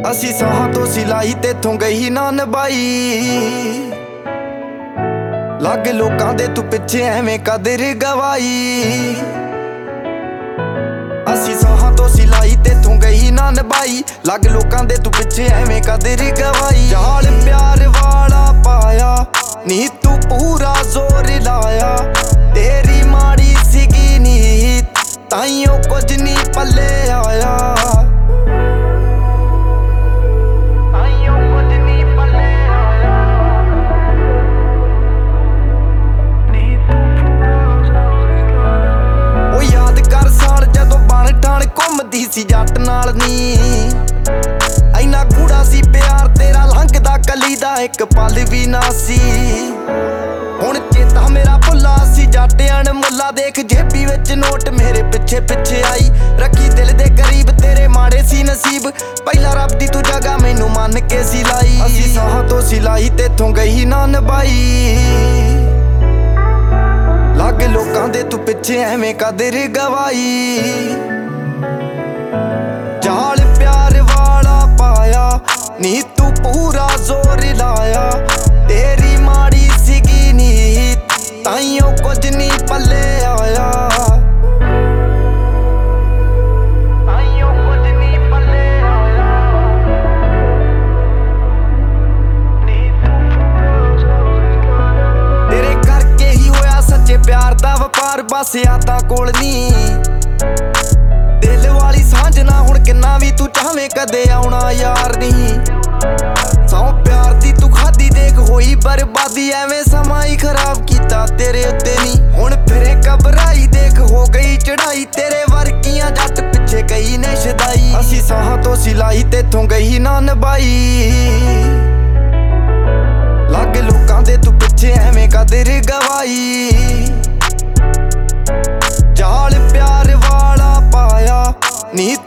ਅਸੀਂ ਸਾਹਾਂ ਤੋਂ ਸਿਲਾਈ ਤੇਥੋਂ ਗਈ ਨਾ ਨਿਭਾਈ। ਲੱਗ ਲੋਕਾਂ ਦੇ ਤੂੰ ਪਿੱਛੇ ਐਵੇਂ ਕਦਰ ਗਵਾਈ। ਅਸੀਂ ਸਾਹਾਂ ਤੋਂ ਸਿਲਾਈ ਤੇਥੋਂ ਗਈ ਨਾ ਨਿਭਾਈ। ਲੱਗ ਲੋਕਾਂ ਦੇ ਤੂੰ ਪਿੱਛੇ ਐਵੇਂ ਕਦਰ ਗਵਾਈ। ਜਾਲ ਪਿਆਰ ਵਾਲਾ ਪਾਇਆ ਨੀ ਤੂੰ ਪੂਰਾ ਜ਼ੋਰ ਲਾਇਆ। ਤੇਰੀ ਮਾੜੀ ਸੀਗੀ ਨੀ ਤਾਈਓ ਕੁਝ ਨੀ ਪੱਲੇ ਆਇਆ। ਘੁੰਮਦੀ ਸੀ ਜੱਟ ਨਾਲ ਨੀ ਇੰਨਾ ਗੂੜਾ ਸੀ ਪਿਆਰ ਤੇਰਾ, ਲੰਘਦਾ ਕਲੀ ਦਾ ਇੱਕ ਪਲ ਵੀ ਨਾ ਸੀ। ਹੁਣ ਚੇਤਾ ਮੇਰਾ ਭੁੱਲਾ ਸੀ ਜੱਟ ਅਣਮੁੱਲਾ। ਦੇਖ ਜੇਬੀ ਵਿੱਚ ਨੋਟ ਮੇਰੇ ਪਿੱਛੇ ਪਿੱਛੇ ਆਈ। ਰੱਖੀ ਦਿਲ ਦੇ ਕਰੀਬ ਤੇਰੇ ਮਾੜੇ ਸੀ ਨਸੀਬ। ਪਹਿਲਾਂ ਰੱਬ ਦੀ ਤੂੰ ਜਗ੍ਹਾ ਮੈਨੂੰ ਮੰਨ ਕੇ ਸੀ ਲਾਈ। ਅਸੀਂ ਸਾਹਾਂ ਤੋਂ ਸਿਲਾਈ ਤੇਥੋਂ ਗਈ ਨਾ ਨਿਭਾਈ। ਲੱਗ ਲੋਕਾਂ ਦੇ ਤੂੰ ਪਿੱਛੇ ਐਵੇਂ ਕਦਰ ਗਵਾਈ। ਜਾਲ ਪਿਆਰ ਵਾਲਾ ਪਾਇਆ ਨੀ ਤੂੰ ਪੂਰਾ ਜ਼ੋਰ ਲਾਇਆ। ਤੇਰੀ ਮਾੜੀ ਸੀਗੀ ਨੀ ਤਾਈਓ ਕੁਝ ਨੀ ਪੱਲੇ ਆਇਆ। ਤੇਰੇ ਕਰਕੇ ਹੀ ਹੋਇਆ ਸੱਚੇ ਪਿਆਰ ਦਾ ਵਪਾਰ। ਬਸ ਯਾਦਾਂ ਕੋਲ ਨੀ ਦਿਲ ਵਾਲੀ ਸਾਂਝ ਨਾ। ਹੁਣ ਕਿੰਨਾ ਵੀ ਤੂੰ ਚਾਹਵੇਂ ਕਦੇ ਆਉਣਾ ਯਾਰ ਨਹੀਂ। ਸੌ ਪਿਆਰ ਦੀ ਤੂੰ ਖਾਦੀ ਦੇਖ ਹੋਈ ਬਰਬਾਦੀ। ਐਵੇਂ ਸਮਾਂ ਹੀ ਖਰਾਬ ਕੀਤਾ ਤੇਰੇ ਉੱਤੇ ਨੀ। ਹੁਣ ਫਿਰੇ ਘਬਰਾਈ ਦੇਖ ਹੋ ਗਈ ਚੜਾਈ। ਤੇਰੇ ਵਰਗੀਆਂ ਜੱਟ ਪਿੱਛੇ ਗਈ ਨੇ ਸ਼ਦਾਈ। ਅਸੀਂ ਸਾਹਾਂ ਤੋਂ ਸਿਲਾਈ ਤੇਥੋਂ ਗਈ ਨਾ ਨਿਭਾਈ। ਲੱਗ ਲੋਕਾਂ ਦੇ ਤੂੰ ਪਿੱਛੇ ਐਵੇਂ ਕਦਰ ਗਵਾਈ। ਜਾਲ ਪਿਆਰ ਵਾਲਾ ਪਾਇਆ ਨੀ